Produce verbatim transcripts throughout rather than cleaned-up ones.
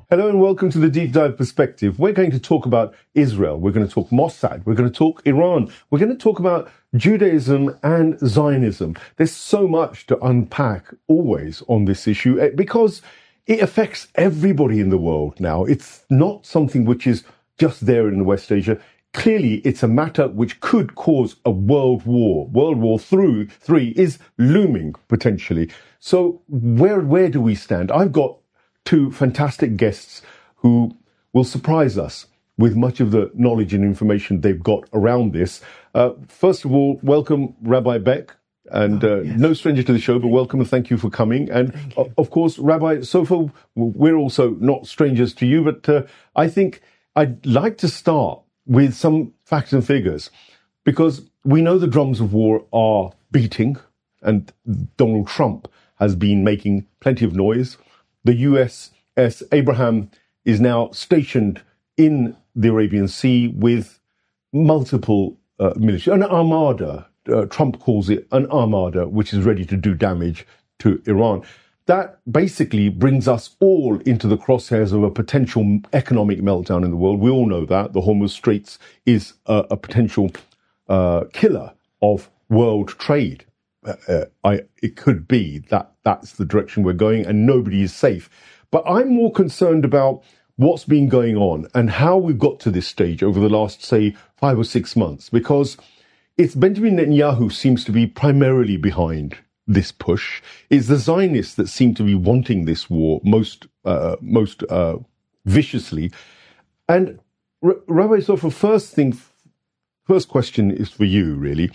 Hello and welcome to the Deep Dive Perspective. We're going to talk about Israel. We're going to talk Mossad. We're going to talk Iran. We're going to talk about Judaism and Zionism. There's so much to unpack always on this issue because it affects everybody in the world now. It's not something which is just there in West Asia. Clearly, it's a matter which could cause a world war. World War Three is looming potentially. So where where do we stand? I've got two fantastic guests who will surprise us with much of the knowledge and information they've got around this. Uh, first of all, welcome Rabbi Beck, and uh, oh, yes. no stranger to the show, but welcome and thank you for coming. And uh, of course, Rabbi Sofer, we're also not strangers to you, but uh, I think I'd like to start with some facts and figures, because we know the drums of war are beating, and Donald Trump has been making plenty of noise. The U S S Abraham is now stationed in the Arabian Sea with multiple uh, military, an armada. Uh, Trump calls it an armada, which is ready to do damage to Iran. That basically brings us all into the crosshairs of a potential economic meltdown in the world. We all know that. The Hormuz Straits is a, a potential uh, killer of world trade. Uh, I, it could be that that's the direction we're going and nobody is safe. But I'm more concerned about what's been going on and how we've got to this stage over the last, say, five or six months, because it's Benjamin Netanyahu seems to be primarily behind this push. It's the Zionists that seem to be wanting this war most uh, most uh, viciously. And R- Rabbi Sofer, first thing, first question is for you, really.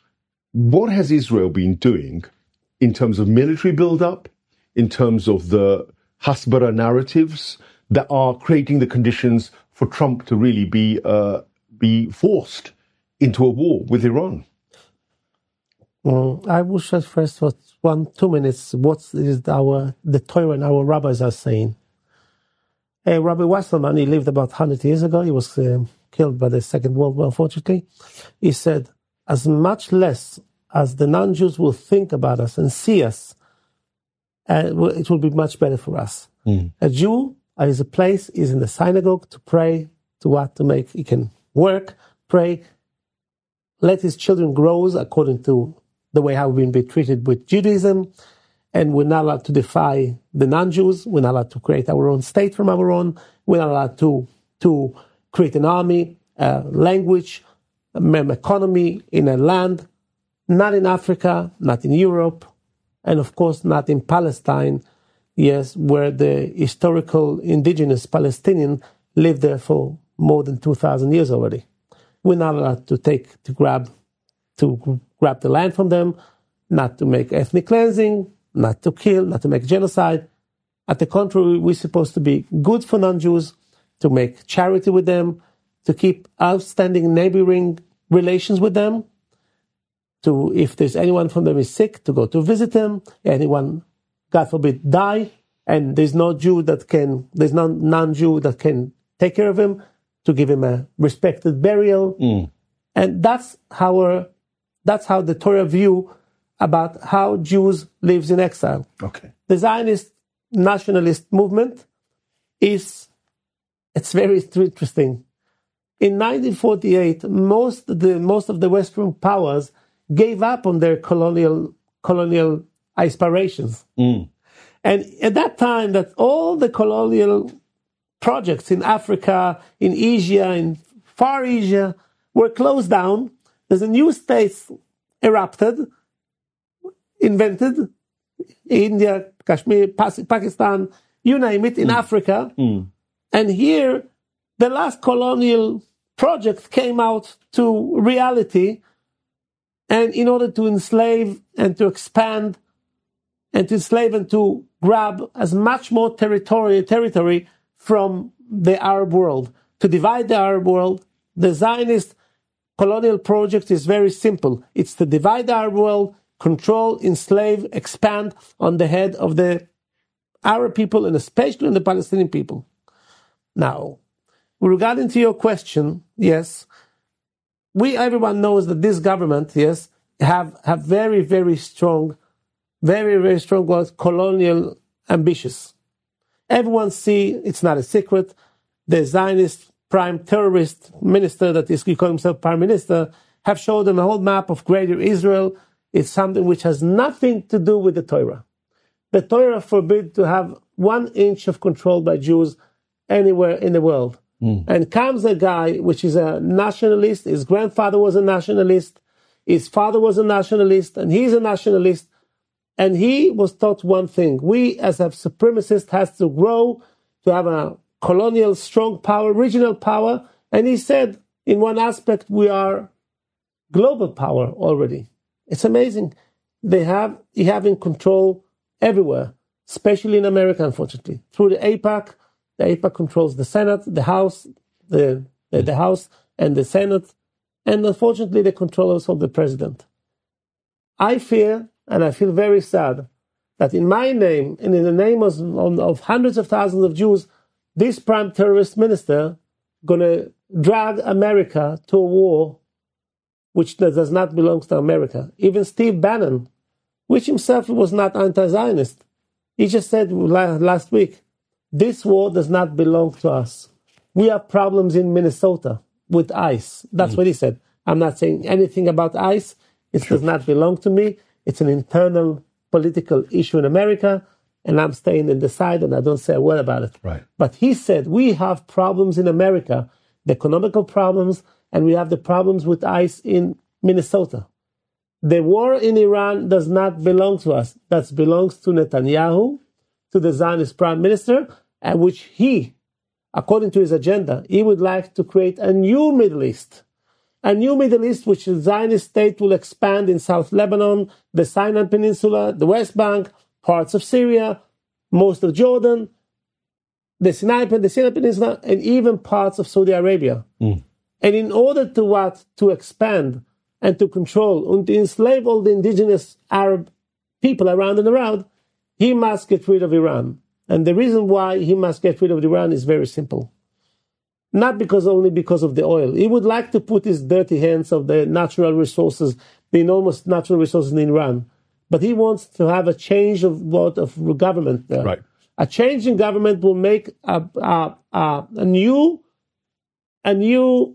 What has Israel been doing in terms of military build-up, in terms of the Hasbara narratives that are creating the conditions for Trump to really be uh, be forced into a war with Iran? Well, I will share first for one, two minutes what is our the Torah and our rabbis are saying. Uh, Rabbi Wasserman, he lived about one hundred years ago. He was uh, killed by the Second World War, unfortunately. He said, as much less as the non-Jews will think about us and see us, uh, it will be much better for us. Mm. A Jew is a place, is in the synagogue to pray, to what? To make, he can work, pray, let his children grow according to the way how we've been treated with Judaism, and we're not allowed to defy the non-Jews, we're not allowed to create our own state from our own, we're not allowed to, to create an army, a language, an economy in a land, not in Africa, not in Europe, and of course not in Palestine, yes, where the historical indigenous Palestinian lived there for more than two thousand years already. We're not allowed to take, to grab, to grab the land from them, not to make ethnic cleansing, not to kill, not to make genocide. At the contrary, we're supposed to be good for non-Jews, to make charity with them, to keep outstanding neighboring relations with them, to, if there's anyone from them is sick, to go to visit them, anyone, God forbid, die, and there's no Jew that can, there's no non-Jew that can take care of him, to give him a respected burial. Mm. And that's how, that's how the Torah view about how Jews lives in exile. Okay. The Zionist nationalist movement is, it's very interesting. In nineteen forty-eight, most the most of the Western powers gave up on their colonial colonial aspirations. Mm. And at that time, that all the colonial projects in Africa, in Asia, in Far Asia, were closed down. There's a new states erupted, invented, India, Kashmir, Pakistan, you name it, in mm. Africa. Mm. And here, the last colonial project came out to reality, and in order to enslave and to expand and to enslave and to grab as much more territory, territory from the Arab world, to divide the Arab world, the Zionist colonial project is very simple. It's to divide the Arab world, control, enslave, expand on the head of the Arab people and especially on the Palestinian people. Now, regarding to your question, yes, we, everyone knows that this government, yes, have, have very, very strong, very, very strong colonial ambitions. Everyone see, it's not a secret, the Zionist prime terrorist minister that is calling himself prime minister have showed them a whole map of greater Israel. It's something which has nothing to do with the Torah. The Torah forbids to have one inch of control by Jews anywhere in the world. Mm. And comes a guy which is a nationalist, his grandfather was a nationalist, his father was a nationalist, and he's a nationalist. And he was taught one thing. We, as a supremacist, has to grow to have a colonial strong power, regional power. And he said, in one aspect, we are global power already. It's amazing. They have, you have in control everywhere, especially in America, unfortunately. Through the AIPAC, the AIPAC controls the Senate, the House, the, the, the House and the Senate. And unfortunately, they control also the president. I fear, and I feel very sad, that in my name, and in the name of, of hundreds of thousands of Jews, this prime terrorist minister going to drag America to a war which does not belong to America. Even Steve Bannon, which himself was not anti-Zionist, he just said last week, this war does not belong to us. We have problems in Minnesota with ICE. That's mm. what he said. I'm not saying anything about ICE. It sure. does not belong to me. It's an internal political issue in America, and I'm staying in the side, and I don't say a word about it. Right. But he said, we have problems in America, the economical problems, and we have the problems with ICE in Minnesota. The war in Iran does not belong to us. That belongs to Netanyahu, to the Zionist prime minister, and which he, according to his agenda, he would like to create a new Middle East. A new Middle East, which the Zionist state will expand in South Lebanon, the Sinai Peninsula, the West Bank, parts of Syria, most of Jordan, the Sinai, the Sinai Peninsula, and even parts of Saudi Arabia. Mm. And in order to what? To expand and to control and to enslave all the indigenous Arab people around and around, he must get rid of Iran. And the reason why he must get rid of Iran is very simple. Not because only because of the oil. He would like to put his dirty hands of the natural resources, the enormous natural resources in Iran. But he wants to have a change of what of government there. Right. A change in government will make a, a, a, a new a new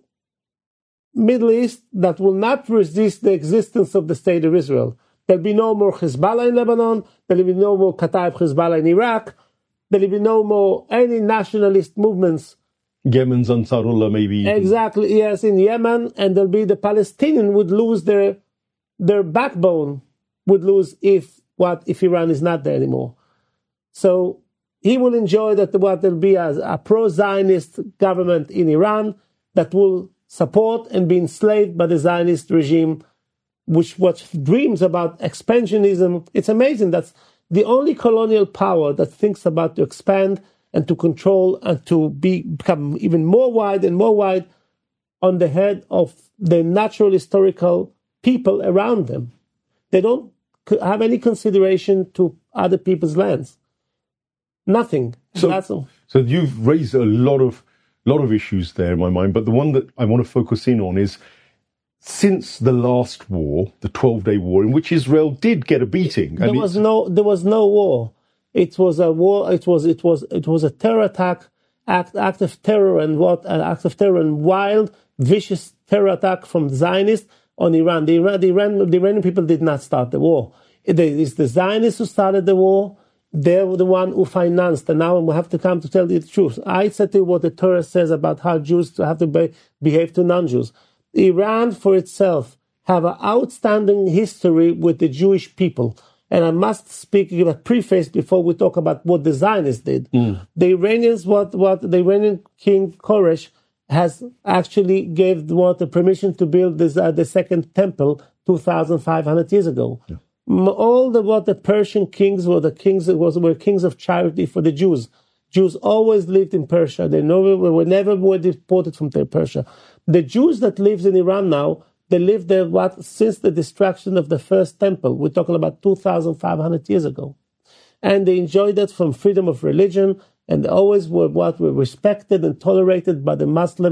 Middle East that will not resist the existence of the state of Israel. There'll be no more Hezbollah in Lebanon. There'll be no more Kataib Hezbollah in Iraq. There'll be no more any nationalist movements. Yemen's Ansarullah, maybe. Exactly, yes, in Yemen. And there'll be the Palestinians would lose their their backbone, would lose if what if Iran is not there anymore. So he will enjoy that what there'll be as a pro-Zionist government in Iran that will support and be enslaved by the Zionist regime, which what dreams about expansionism. It's amazing. That's the only colonial power that thinks about to expand and to control and to be become even more wide and more wide on the head of the natural historical people around them. They don't have any consideration to other people's lands. Nothing. So, That's all. So you've raised a lot of lot of issues there in my mind, but the one that I want to focus in on is since the last war, the twelve-day war, in which Israel did get a beating. There was no, there was no war. It was a war. It was, it was, it was a terror attack, act, act of terror, and what an act of terror and wild, vicious terror attack from Zionists on Iran. The Iran, the Iran, the Iranian people did not start the war. It is the Zionists who started the war. They were the one who financed, and now we have to come to tell the truth. I said to you what the Torah says about how Jews have to be, behave to non-Jews. Iran, for itself, have an outstanding history with the Jewish people. And I must speak, give a preface before we talk about what the Zionists did. Mm. The Iranians, what, what the Iranian King Koresh has actually gave what the permission to build this, uh, the second temple two thousand five hundred years ago. Yeah. All the what the Persian kings were the kings was were kings of charity for the Jews. Jews always lived in Persia. They never were never were deported from Persia. The Jews that live in Iran now, they lived there what since the destruction of the first temple. We're talking about two thousand five hundred years ago, and they enjoyed that from freedom of religion, and they always were what were respected and tolerated by the Muslim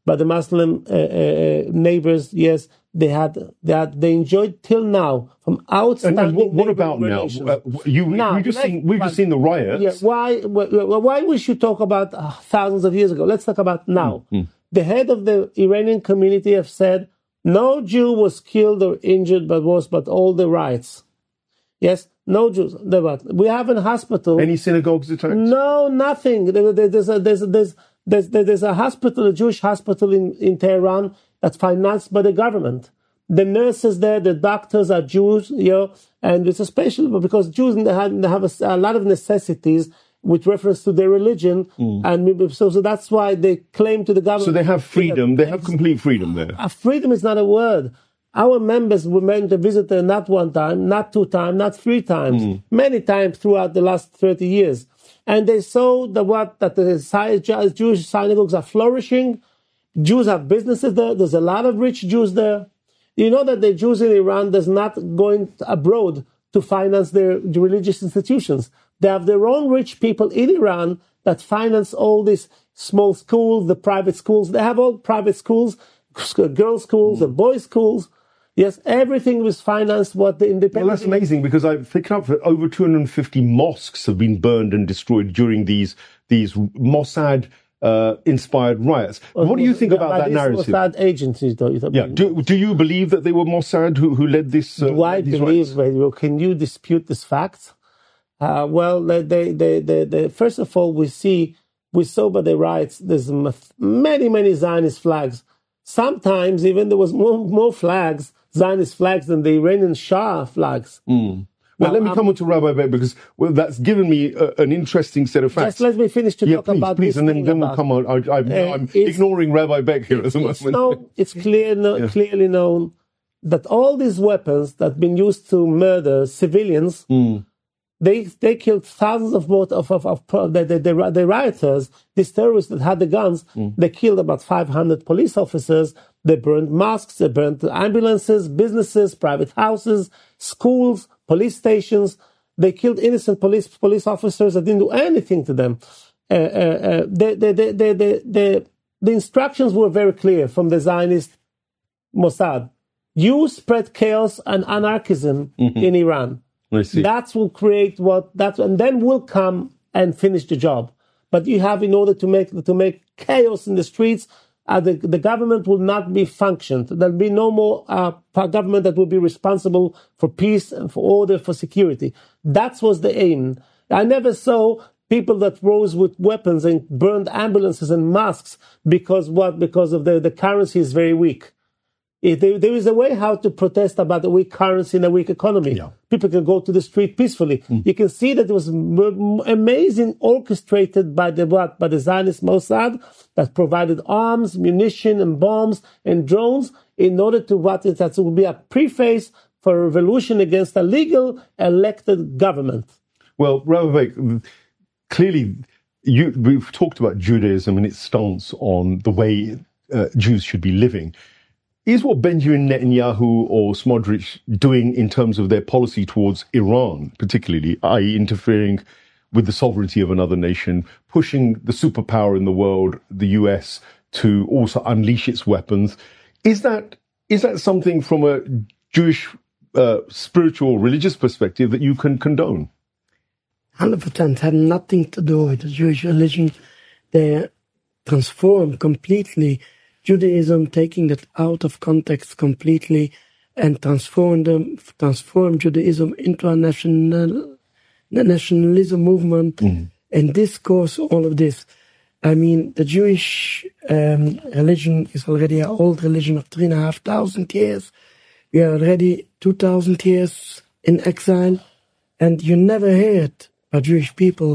by the Muslim uh, uh, neighbors. Yes, they had, they had, they enjoyed till now from outstanding. And, and what, what about now? Uh, you, now, we've just seen, we've just seen the riots. Yeah, why, why we should talk about uh, thousands of years ago? Let's talk about now. Mm-hmm. The head of the Iranian community have said no Jew was killed or injured, but was but all the riots. Yes, no Jews. We have a hospital. Any synagogues attacked? No, nothing. There's a, there's a, there's there's there's a hospital, a Jewish hospital in, in Tehran that's financed by the government. The nurses there, the doctors are Jews, you know, and it's especially because Jews they have, they have a, a lot of necessities with reference to their religion, mm. and so, so that's why they claim to the government. So they have freedom. They have complete freedom there. Uh, freedom is not a word. Our members were meant to visit there not one time, not two times, not three times, mm. many times throughout the last thirty years. And they saw the what that the Jewish synagogues are flourishing. Jews have businesses there. There's a lot of rich Jews there. You know that the Jews in Iran does not going abroad to finance their religious institutions. They have their own rich people in Iran that finance all these small schools, the private schools. They have all private schools, girls' schools mm. and boys' schools. Yes, everything was financed what the independent... Well, that's amazing because I've picked up that over two hundred fifty mosques have been burned and destroyed during these these Mossad uh, inspired riots. Well, what do you think about that narrative? Mossad agencies, though. Yeah. Do, do you believe that they were Mossad who, who led this? Uh, do I believe? Riots? Can you dispute this fact? Uh, well, they, they, they, they, they, first of all, we see, we saw by the riots, there's many, many Zionist flags. Sometimes even there was more, more flags, Zionist flags, than the Iranian Shah flags. Mm. Well, now, let me um, come on to Rabbi Beck because well, that's given me a, an interesting set of facts. Just let me finish to yeah, talk please, about please, this and then, then we'll about, come on. I, I, uh, I'm ignoring Rabbi Beck here at the moment. No, it's clear, no, yeah. clearly known that all these weapons that have been used to murder civilians, mm. they they killed thousands of of of, of, of the, the, the, the rioters, these terrorists that had the guns. Mm. They killed about five hundred police officers. They burned mosques, they burned ambulances, businesses, private houses, schools, police stations. They killed innocent police police officers that didn't do anything to them. Uh, uh, uh, the, the, the, the, the, the, the instructions were very clear from the Zionist Mossad. You spread chaos and anarchism mm-hmm. in Iran. I see. That will create what that, and then we'll come and finish the job. But you have, in order to make to make chaos in the streets, uh, the the government will not be functioned. There'll be no more uh, government that will be responsible for peace and for order, for security. That was the aim. I never saw people that rose with weapons and burned ambulances and mosques because what? Because of the the currency is very weak. If there, there is a way how to protest about a weak currency and a weak economy. Yeah. People can go to the street peacefully. Mm. You can see that it was m- amazing, orchestrated by the what? By the Zionist Mossad that provided arms, munition, and bombs and drones in order to what? That would be a preface for a revolution against a legal elected government. Well, Rabbi Beck, clearly, you, we've talked about Judaism and its stance on the way uh, Jews should be living. Is what Benjamin Netanyahu or Smotrich doing in terms of their policy towards Iran, particularly, that is interfering with the sovereignty of another nation, pushing the superpower in the world, the U S, to also unleash its weapons, is that is that something from a Jewish uh, spiritual, religious perspective that you can condone? one hundred percent had nothing to do with the Jewish religion. They transformed completely Judaism, taking that out of context completely and transform them, transform Judaism into a national, nationalism movement mm. and discourse, all of this. I mean, the Jewish um, religion is already an old religion of three and a half thousand years. We are already two thousand years in exile, and you never heard a Jewish people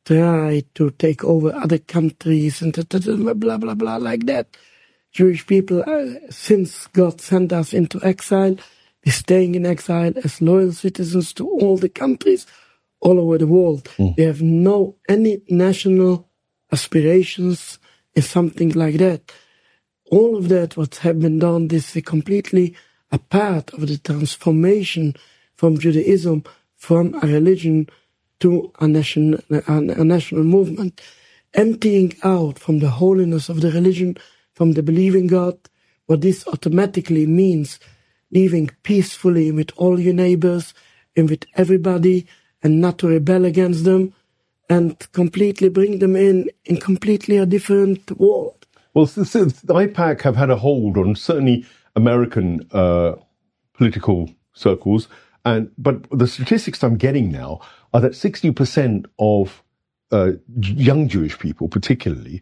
try to take over other countries and blah, blah, blah, like that. Jewish people, uh, since God sent us into exile, we're staying in exile as loyal citizens to all the countries all over the world. Mm. We have no, any national aspirations in something like that. All of that, what have been done, this is completely a part of the transformation from Judaism, from a religion to a national, a, a national movement, emptying out from the holiness of the religion, from the believing God, what this automatically means, living peacefully with all your neighbors and with everybody, and not to rebel against them, and completely bring them in in completely a different world. Well, since, since the I PAC have had a hold on certainly American uh, political circles, and but the statistics I'm getting now are that sixty percent of uh, young Jewish people, particularly,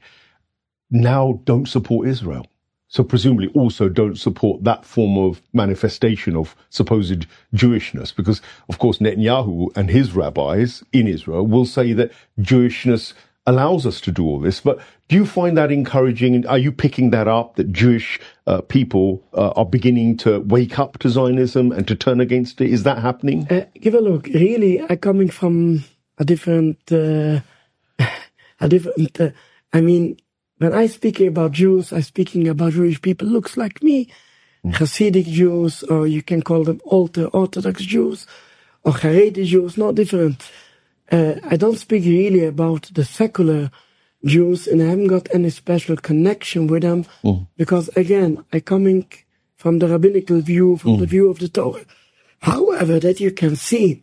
now don't support Israel. So presumably also don't support that form of manifestation of supposed Jewishness, because, of course, Netanyahu and his rabbis in Israel will say that Jewishness allows us to do all this. But do you find that encouraging? Are you picking that up, that Jewish uh, people uh, are beginning to wake up to Zionism and to turn against it? Is that happening? Uh, give a look. Really, I'm coming from a different, uh, a different, uh, I mean, when I speaking about Jews, I'm speaking about Jewish people looks like me, mm. Hasidic Jews, or you can call them ultra-Orthodox Jews, or Haredi Jews, not different. Uh, I don't speak really about the secular Jews, and I haven't got any special connection with them, mm. because again, I'm coming from the rabbinical view, from mm. the view of the Torah. However, that you can see,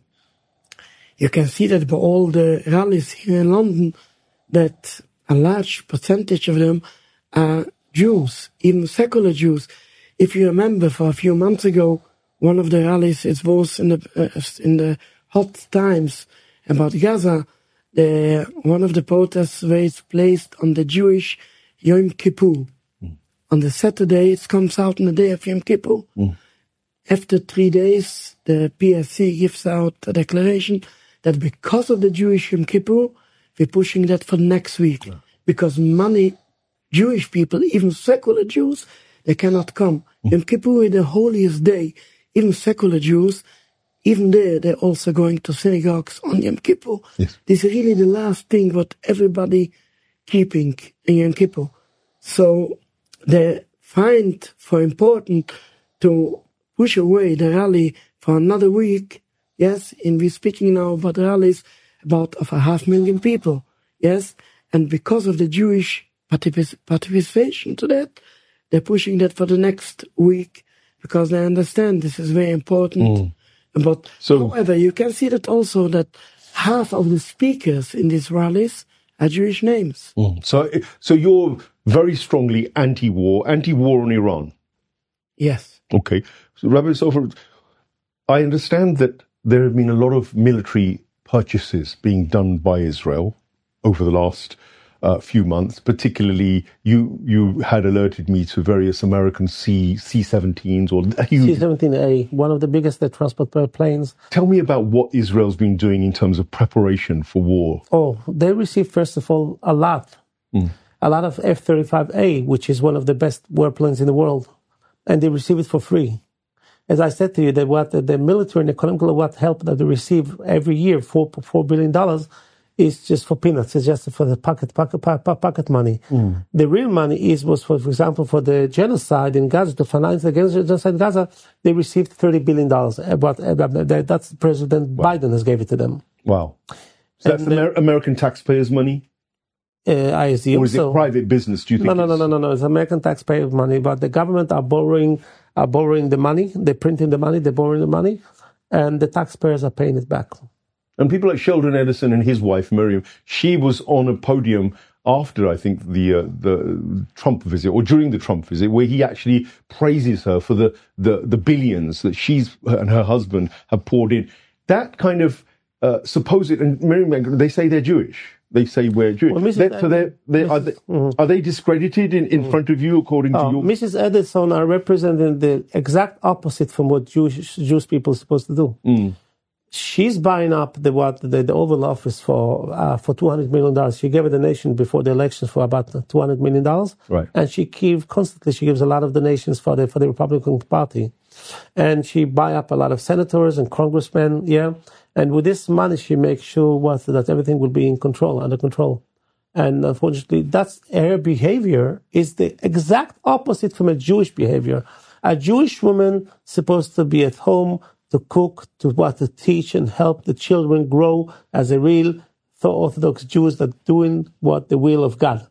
you can see that by all the rallies here in London, that a large percentage of them are Jews, even secular Jews. If you remember, for a few months ago, one of the rallies, it was in the uh, in the hot times about Gaza. The one of the protests was placed on the Jewish Yom Kippur. Mm. On the Saturday, it comes out on the day of Yom Kippur. Mm. After three days, the P S C gives out a declaration that because of the Jewish Yom Kippur, we're pushing that for next week. Yeah. Because many Jewish people, even secular Jews, they cannot come. Mm. Yom Kippur is the holiest day. Even secular Jews, even there, they're also going to synagogues on Yom Kippur. Yes. This is really the last thing what everybody keeping in Yom Kippur. So they find for important to push away the rally for another week. Yes, and we're speaking now about rallies about of a half million people, yes? And because of the Jewish particip- participation to that, they're pushing that for the next week because they understand this is very important. Mm. But so, however, you can see that also that half of the speakers in these rallies are Jewish names. Mm. So, so you're very strongly anti-war, anti-war on Iran? Yes. Okay. So, Rabbi Sofer, I understand that there have been a lot of military purchases being done by Israel over the last uh, few months. Particularly, you you had alerted me to various American C C seventeens or C seventeen A, one of the biggest uh, transport planes. Tell me about what Israel's been doing in terms of preparation for war. Oh, they received first of all a lot, mm. a lot of F thirty-five A, which is one of the best warplanes in the world, and they receive it for free. As I said to you, that what the military and economical what help that they receive every year, four four billion dollars, is just for peanuts. It's just for the pocket pocket pocket, pocket money. Mm. The real money is was for, for example, for the genocide in Gaza, to finance the genocide in Gaza. They received thirty billion dollars. But that's President wow. Biden has gave it to them. Wow. So that's Amer- American taxpayers' money. Uh, I assume or is it so. Private business? Do you think? No, no, no, no, no, no. It's American taxpayer money, but the government are borrowing. are borrowing the money, they're printing the money, they're borrowing the money, and the taxpayers are paying it back. And people like Sheldon Ellison and his wife, Miriam, she was on a podium after, I think, the uh, the Trump visit, or during the Trump visit, where he actually praises her for the, the, the billions that she's and her husband have poured in. That kind of uh, supposed, and Miriam, they say they're Jewish. They say we're Jewish. Well, they're, so they're, they're, are, they, mm-hmm. are they discredited in, in mm-hmm. front of you according oh, to your... Missus Edison are representing the exact opposite from what Jewish Jewish people are supposed to do. Mm. She's buying up the what the, the Oval Office for uh, for two hundred million dollars. She gave it the nation before the elections for about two hundred million dollars. Right. And she gives constantly, she gives a lot of donations for the for the Republican Party. And she buy up a lot of senators and congressmen, yeah. And with this money, she makes sure what, that everything will be in control, under control. And unfortunately, that's her behavior is the exact opposite from a Jewish behavior. A Jewish woman supposed to be at home to cook, to what to teach and help the children grow as a real Orthodox Jews that doing what the will of God.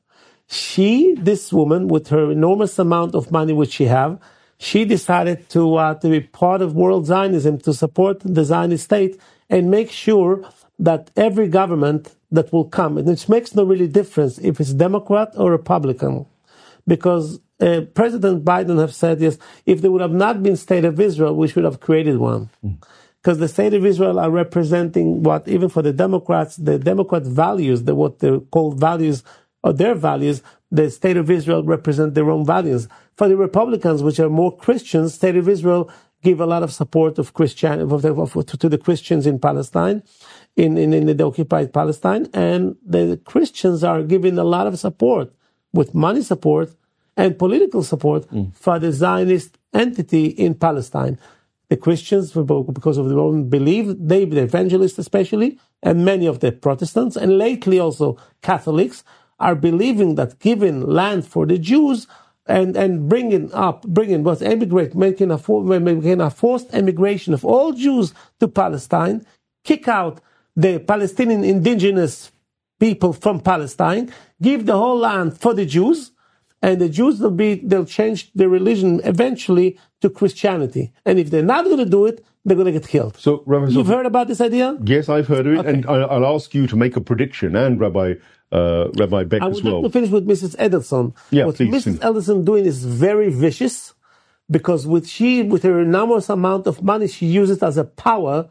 She, this woman, with her enormous amount of money which she have, she decided to uh, to be part of world Zionism, to support the Zionist state and make sure that every government that will come, and it makes no really difference if it's Democrat or Republican, because uh, President Biden have said, yes, if there would have not been State of Israel, we should have created one. Because mm. the State of Israel are representing what, even for the Democrats, the Democrat values, the, what they're called values, or their values, the State of Israel represent their own values. For the Republicans, which are more Christians, State of Israel give a lot of support of Christian, of the, of, to, to the Christians in Palestine, in, in, in the occupied Palestine, and the Christians are giving a lot of support, with money support and political support mm. for the Zionist entity in Palestine. The Christians, because of their own belief, they, the evangelists especially, and many of the Protestants, and lately also Catholics, are believing that giving land for the Jews and, and bringing up, bringing what emigrate, making a, for, making a forced emigration of all Jews to Palestine, kick out the Palestinian indigenous people from Palestine, give the whole land for the Jews, and the Jews will be, they'll change their religion eventually to Christianity. And if they're not going to do it, they're going to get killed. So, Rabbi You've heard about this idea? Yes, I've heard of it, Okay. and I'll ask you to make a prediction, and Rabbi uh, Rabbi Beck I as would well. like to finish with Missus Edelson. Yeah, what please. Missus Edelson doing is very vicious, because with she, with her enormous amount of money, she uses it as a power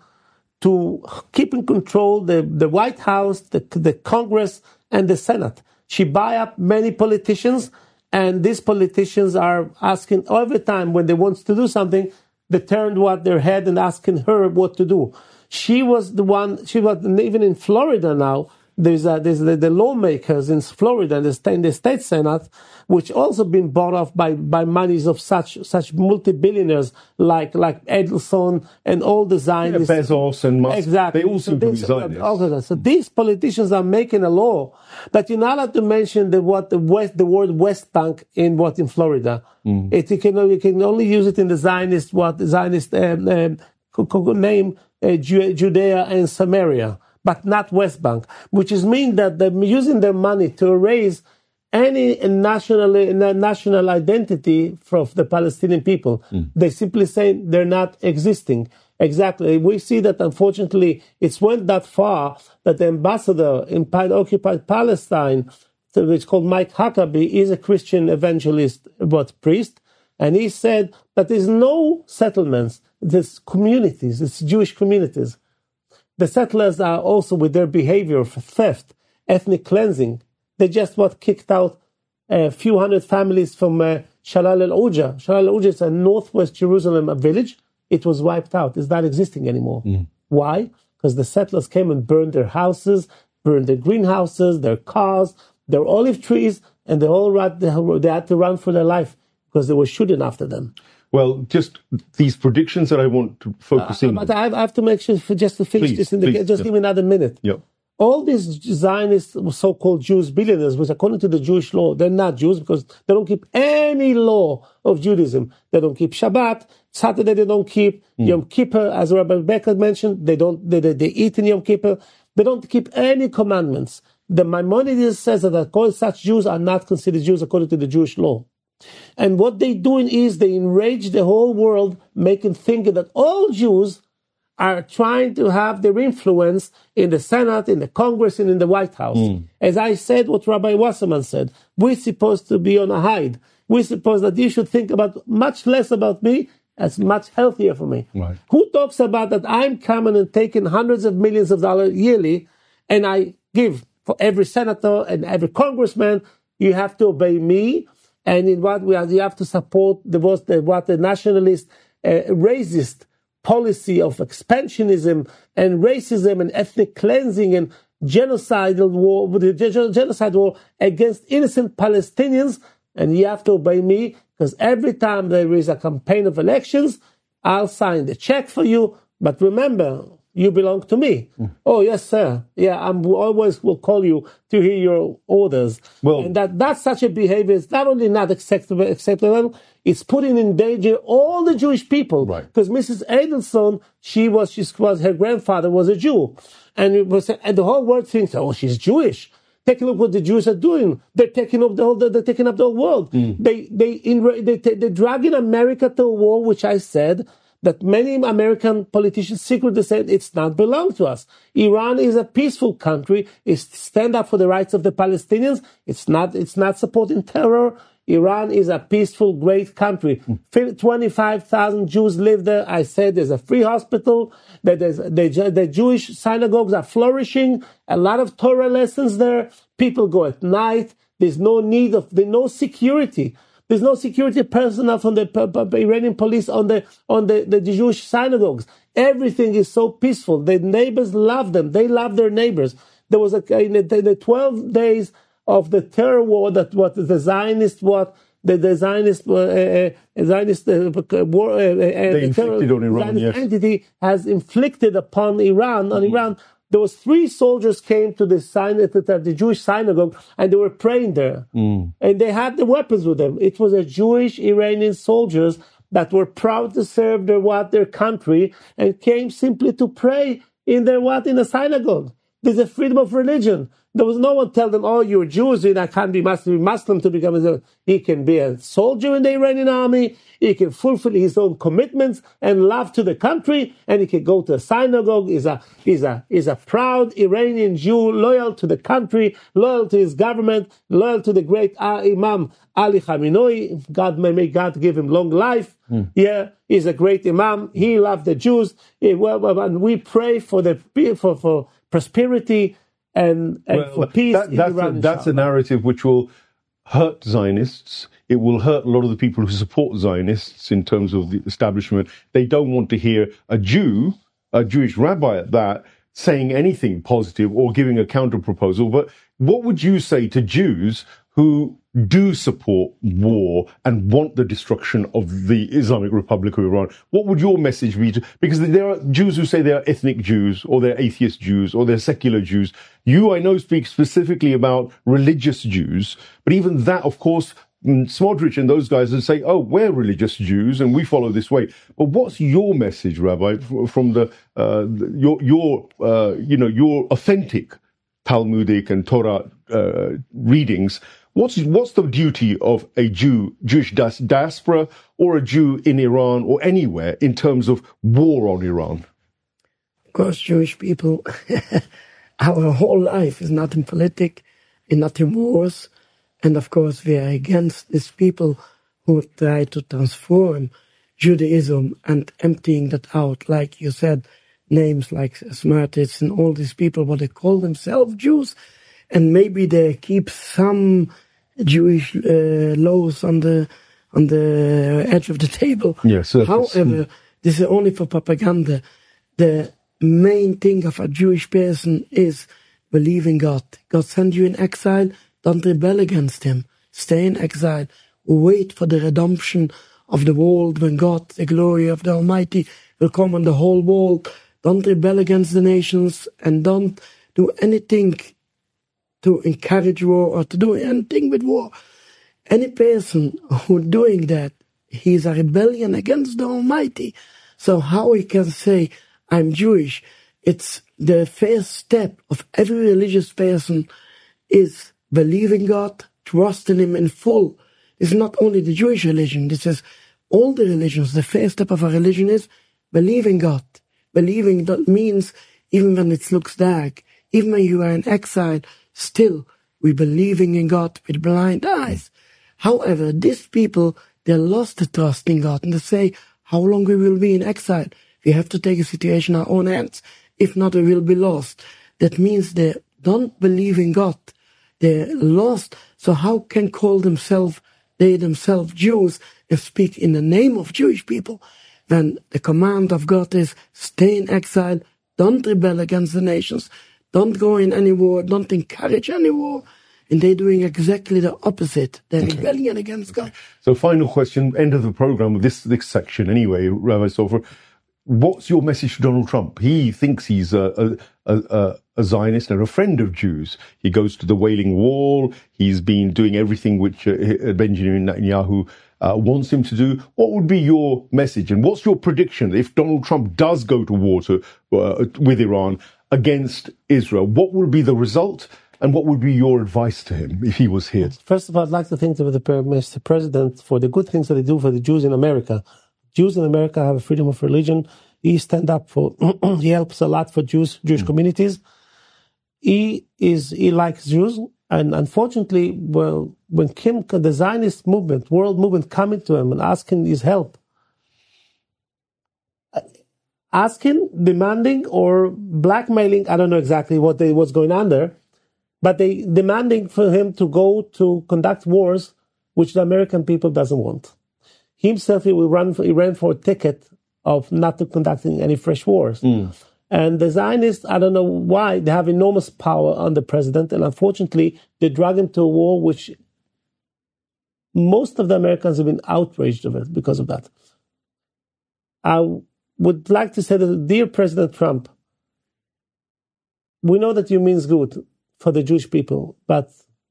to keep in control the, the White House, the, the Congress, and the Senate. She buy up many politicians, and these politicians are asking every time when they want to do something, they turn what their head and asking her what to do. She was the one, she was, even in Florida now, there's, a, there's the, the lawmakers in Florida, in the, state, in the state Senate, which also been bought off by, by monies of such, such multi-billionaires like, like Edelson and all the Zionists. Yeah, Bezos and Musk. Exactly. They all seem so to be these, Zionists. So these politicians are making a law, but you're not allowed to mention the, what the West, the word West Bank in what in Florida. Mm. It, you can, you can only use it in the Zionist, what the Zionist, um, um, name, uh, Judea and Samaria, but not West Bank, which is mean that they're using their money to erase any national national identity from the Palestinian people. Mm. They simply say they're not existing. Exactly. We see that, unfortunately, it's went that far that the ambassador in occupied Palestine, which is called Mike Huckabee, is a Christian evangelist, but priest, and he said that there's no settlements, there's communities, it's Jewish communities. The settlers are also, with their behavior of theft, ethnic cleansing, they just what kicked out a few hundred families from uh, Shalal al-Uja. Shalal al-Uja is a northwest Jerusalem a village. It was wiped out. It's not existing anymore. Mm. Why? Because the settlers came and burned their houses, burned their greenhouses, their cars, their olive trees, and they all ran, they had to run for their life because they were shooting after them. Well, just these predictions that I want to focus uh, in but on. I have to make sure, for just to finish please, this, in the, please, just yeah. give me another minute. Yeah. All these Zionist so-called Jews billionaires, which according to the Jewish law, they're not Jews because they don't keep any law of Judaism. They don't keep Shabbat. Saturday they don't keep. Mm. Yom Kippur, as Rabbi Becker mentioned, they don't. They, they, they eat in Yom Kippur. They don't keep any commandments. The Maimonides says that all such Jews are not considered Jews according to the Jewish law. And what they're doing is they enrage the whole world, making thinking that all Jews are trying to have their influence in the Senate, in the Congress, and in the White House. Mm. As I said, what Rabbi Wasserman said, we're supposed to be on a hide. We're supposed that you should think about much less about me, as much healthier for me. Right. Who talks about that I'm coming and taking hundreds of millions of dollars yearly, and I give for every senator and every congressman, you have to obey me, and in what we are, you have to support the what the, what the nationalist, uh, racist policy of expansionism and racism and ethnic cleansing and genocidal war, with the genocide war against innocent Palestinians, and you have to obey me, because every time there is a campaign of elections, I'll sign the check for you, but remember, you belong to me. Mm. Oh, yes, sir. Yeah, I always will call you to hear your orders. Well, and that, that's such a behavior is not only not acceptable, acceptable, it's putting in danger all the Jewish people. Right. Because Missus Edelson, she was, she was, her grandfather was a Jew. And it was, and the whole world thinks, oh, she's Jewish. Take a look what the Jews are doing. They're taking up the whole, they're taking up the whole world. Mm. They, they, in, they, they're dragging America to a war, which I said that many American politicians secretly said it's not belong to us. Iran is a peaceful country. It's stand up for the rights of the Palestinians. It's not, it's not supporting terror. Iran is a peaceful, great country. Mm. twenty-five thousand Jews live there. I said there's a free hospital. That there's, the, the Jewish synagogues are flourishing. A lot of Torah lessons there. People go at night. There's no need of, there's no security. There's no security personnel from the p- p- Iranian police on the on the, the Jewish synagogues. Everything is so peaceful. The neighbors love them. They love their neighbors. There was a in the, the twelve days of the terror war that what the Zionist what the, the Zionist uh, uh, Zionist uh, war uh, they inflicted terror, on Iran. Zionist yes. entity has inflicted upon Iran on mm-hmm. Iran. There was three soldiers came to the synagogue, the Jewish synagogue, and they were praying there. Mm. And they had the weapons with them. It was a Jewish Iranian soldiers that were proud to serve their what their country and came simply to pray in their what in a synagogue. There's a freedom of religion. There was no one tell them, oh, you're Jews, you can't be Muslim, Muslim to become a... He can be a soldier in the Iranian army, he can fulfill his own commitments and love to the country, and he can go to a synagogue. He's a, he's a, he's a proud Iranian Jew, loyal to the country, loyal to his government, loyal to the great uh, Imam Ali Khamenei. God may, may God give him long life. Mm. Yeah, he's a great Imam. He loved the Jews. He, well, and we pray for the for, for prosperity and, and well, for peace that, in that's Iran. A, that's a narrative which will hurt Zionists. It will hurt a lot of the people who support Zionists in terms of the establishment. They don't want to hear a Jew, a Jewish rabbi at that, saying anything positive or giving a counter proposal. But what would you say to Jews who do support war and want the destruction of the Islamic Republic of Iran? What would your message be to, because there are Jews who say they are ethnic Jews or they're atheist Jews or they're secular Jews. You, I know, speak specifically about religious Jews, but even that, of course, Smotrich and those guys would say, oh, we're religious Jews and we follow this way. But what's your message, Rabbi, from the, uh, your, your, uh, you know, your authentic Talmudic and Torah, uh, readings? What's, what's the duty of a Jew, Jewish diaspora or a Jew in Iran or anywhere in terms of war on Iran? Of course, Jewish people, our whole life is not in politics, and not in wars. And of course, we are against these people who try to transform Judaism and emptying that out. Like you said, names like Smartits and all these people, what they call themselves Jews. And maybe they keep some Jewish uh, laws on the on the edge of the table. Yes. However, this is only for propaganda. The main thing of a Jewish person is believing God. God sent you in exile. Don't rebel against him. Stay in exile. Wait for the redemption of the world when God, the glory of the Almighty, will come on the whole world. Don't rebel against the nations and don't do anything to encourage war or to do anything with war. Any person who doing that, he is a rebellion against the Almighty. So how he can say, I'm Jewish? It's the first step of every religious person is believing God, trusting him in full. It's not only the Jewish religion. This is all the religions. The first step of a religion is believing God. Believing that means even when it looks dark, even when you are in exile, still we're believing in God with blind eyes. However, these people, they lost the trust in God and they say, how long we will be in exile? We have to take a situation in our own hands. If not, we will be lost. That means they don't believe in God. They're lost. So how can call themselves, they themselves Jews and speak in the name of Jewish people when the command of God is stay in exile, don't rebel against the nations, don't go in any war, don't encourage any war. And they're doing exactly the opposite. They're okay. rebelling against God. So final question, end of the program, this, this section anyway, Rabbi Sofer. What's your message to Donald Trump? He thinks he's a, a, a, a Zionist and a friend of Jews. He goes to the Wailing Wall. He's been doing everything which uh, Benjamin Netanyahu uh, wants him to do. What would be your message? And what's your prediction if Donald Trump does go to war to, uh, with Iran against Israel? What will be the result? And what would be your advice to him if he was here? First of all, I'd like to thank the Mister President for the good things that they do for the Jews in America. Jews in America have a freedom of religion. He stand up for, he helps a lot for Jews, Jewish mm. communities. He is, he likes Jews. And unfortunately, well, when Kim, the Zionist movement, world movement, coming to him and asking his help, asking, demanding, or blackmailing, I don't know exactly what they, what's going on there, but they demanding for him to go to conduct wars, which the American people doesn't want. He himself, he will run for, he ran for a ticket of not to conducting any fresh wars. Mm. And the Zionists, I don't know why, they have enormous power on the president, and unfortunately, they drag him to a war which most of the Americans have been outraged of it because of that. I would like to say that, dear President Trump, we know that you means good for the Jewish people, but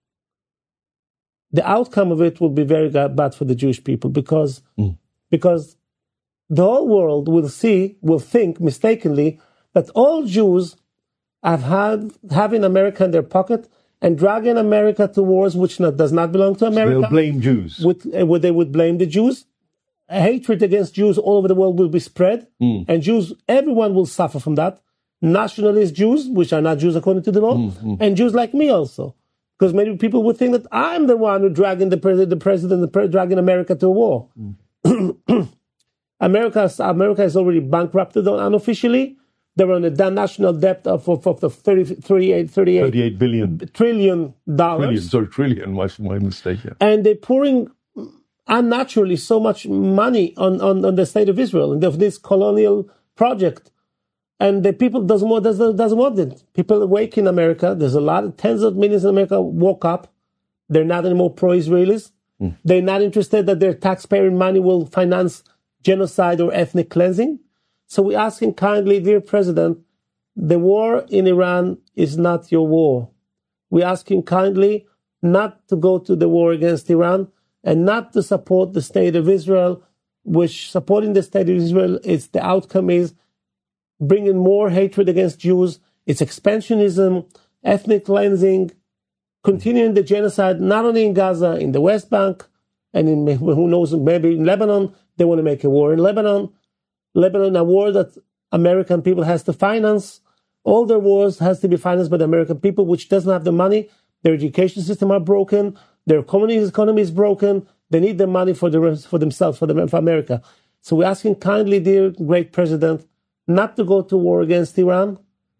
the outcome of it will be very bad for the Jewish people because, mm. because the whole world will see, will think mistakenly that all Jews have had having America in their pocket and dragging America to wars which not, does not belong to America. So they'll blame Jews. Would, uh, they would blame the Jews. Hatred against Jews all over the world will be spread, mm. and Jews, everyone will suffer from that. Nationalist Jews, which are not Jews according to the law, mm, mm. and Jews like me also. Because many people would think that I'm the one who dragging the, pre- the president, the pre- dragging America to a war. Mm. America, America is already bankrupted unofficially. They're on a national debt of, of, of the thirty-eight, thirty-eight, thirty-eight billion. Trillion dollars. Trillion, sorry, trillion, my, my mistake. Yeah. And they're pouring unnaturally so much money on, on, on the state of Israel and of this colonial project. And the people doesn't want, doesn't, doesn't want it. People awake in America. There's a lot of tens of millions in America woke up. They're not anymore pro-Israelis. Mm. They're not interested that their taxpayer money will finance genocide or ethnic cleansing. So we ask him kindly, dear President, the war in Iran is not your war. We ask him kindly not to go to the war against Iran and not to support the state of Israel, which supporting the state of Israel, is the outcome is bringing more hatred against Jews. It's expansionism, ethnic cleansing, continuing the genocide, not only in Gaza, in the West Bank, and in, who knows, maybe in Lebanon. They want to make a war in Lebanon. Lebanon, a war that American people has to finance. All their wars has to be financed by the American people, which doesn't have the money. Their education system are broken. Their economy is broken. They need the money for the for themselves, for, the, for America. So we're asking kindly, dear great President, not to go to war against Iran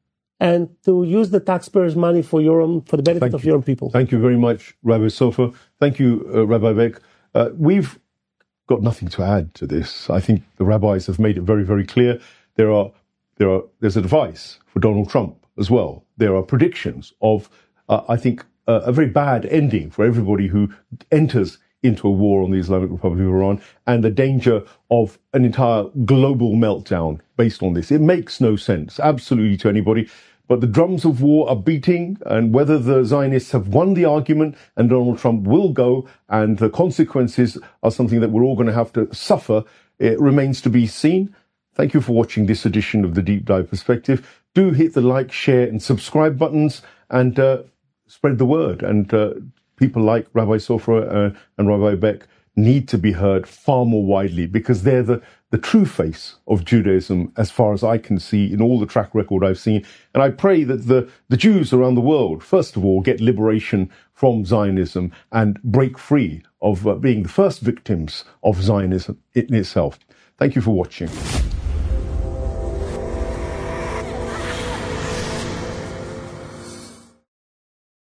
and to use the taxpayers' money for your own, for the benefit Thank of you. your own people. Thank you very much, Rabbi Sofer. Thank you, uh, Rabbi Beck. Uh, we've got nothing to add to this. I think the rabbis have made it very, very clear. There are, there are, there's advice for Donald Trump as well. There are predictions of, uh, I think, uh, a very bad ending for everybody who enters into a war on the Islamic Republic of Iran, and the danger of an entire global meltdown based on this. It makes no sense, absolutely, to anybody. But the drums of war are beating, and whether the Zionists have won the argument and Donald Trump will go, and the consequences are something that we're all going to have to suffer, it remains to be seen. Thank you for watching this edition of The Deep Dive Perspective. Do hit the like, share, and subscribe buttons, and uh, spread the word. And uh, people like Rabbi Sofer uh, and Rabbi Beck need to be heard far more widely, because they're the, the true face of Judaism, as far as I can see, in all the track record I've seen. And I pray that the, the Jews around the world, first of all, get liberation from Zionism and break free of uh, being the first victims of Zionism in itself. Thank you for watching.